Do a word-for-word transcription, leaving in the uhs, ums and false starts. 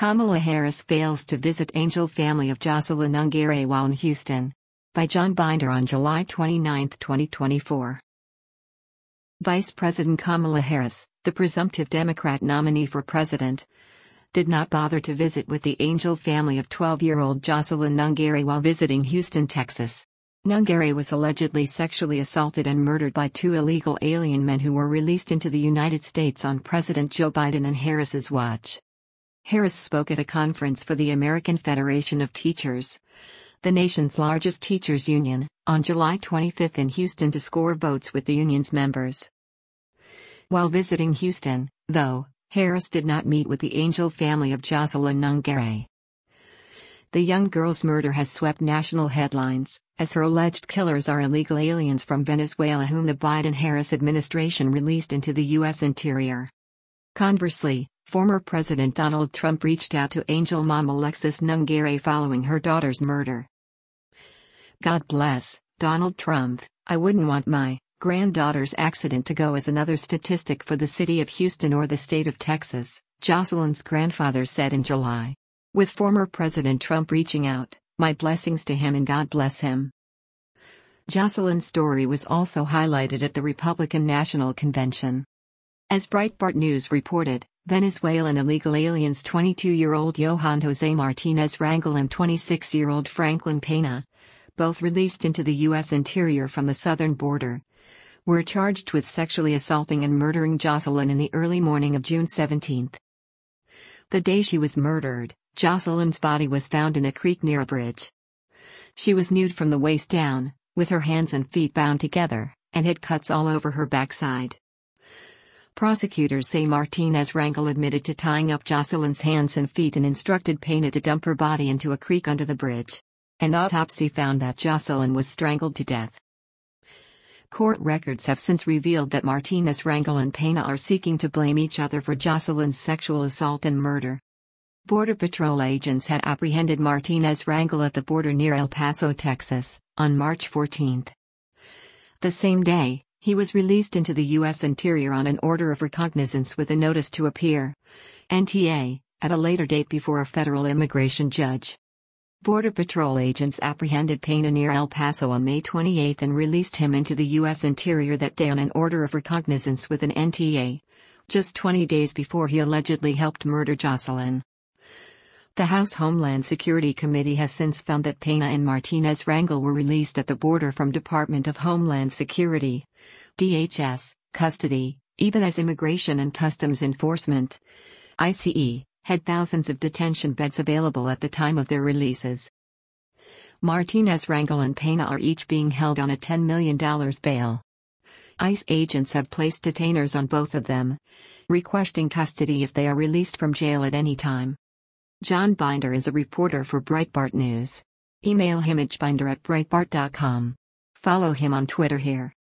Kamala Harris fails to visit angel family of Jocelyn Ungare while in Houston. By John Binder on July twenty-ninth, twenty twenty-four. Vice President Kamala Harris, the presumptive Democrat nominee for president, did not bother to visit with the angel family of twelve-year-old Jocelyn Ungare while visiting Houston, Texas. Ungare was allegedly sexually assaulted and murdered by two illegal alien men who were released into the United States on President Joe Biden and Harris's watch. Harris spoke at a conference for the American Federation of Teachers, the nation's largest teachers union, on July twenty-fifth in Houston to score votes with the union's members. While visiting Houston, though, Harris did not meet with the angel family of Jocelyn Ungare. The young girl's murder has swept national headlines, as her alleged killers are illegal aliens from Venezuela whom the Biden-Harris administration released into the U S interior. Conversely, former President Donald Trump reached out to angel mom Alexis Ungare following her daughter's murder. God bless, Donald Trump. I wouldn't want my granddaughter's accident to go as another statistic for the city of Houston or the state of Texas, Jocelyn's grandfather said in July. With former President Trump reaching out, my blessings to him and God bless him. Jocelyn's story was also highlighted at the Republican National Convention. As Breitbart News reported, Venezuelan illegal aliens twenty-two-year-old Johan Jose Martinez Rangel and twenty-six-year-old Franklin Pena, both released into the U S interior from the southern border, were charged with sexually assaulting and murdering Jocelyn in the early morning of June seventeenth. The day she was murdered, Jocelyn's body was found in a creek near a bridge. She was nude from the waist down, with her hands and feet bound together, and had cuts all over her backside. Prosecutors say Martinez Rangel admitted to tying up Jocelyn's hands and feet and instructed Pena to dump her body into a creek under the bridge. An autopsy found that Jocelyn was strangled to death. Court records have since revealed that Martinez Rangel and Pena are seeking to blame each other for Jocelyn's sexual assault and murder. Border Patrol agents had apprehended Martinez Rangel at the border near El Paso, Texas, on March fourteenth. The same day, he was released into the U S interior on an order of recognizance with a notice to appear, N T A, at a later date before a federal immigration judge. Border Patrol agents apprehended Pena near El Paso on May twenty-eighth and released him into the U S interior that day on an order of recognizance with an N T A, just twenty days before he allegedly helped murder Jocelyn. The House Homeland Security Committee has since found that Pena and Martinez Rangel were released at the border from Department of Homeland Security, D H S, custody, even as Immigration and Customs Enforcement, I C E, had thousands of detention beds available at the time of their releases. Martinez Rangel and Pena are each being held on a ten million dollars bail. ICE agents have placed detainers on both of them, requesting custody if they are released from jail at any time. John Binder is a reporter for Breitbart News. Email him at binder at breitbart dot com. Follow him on Twitter here.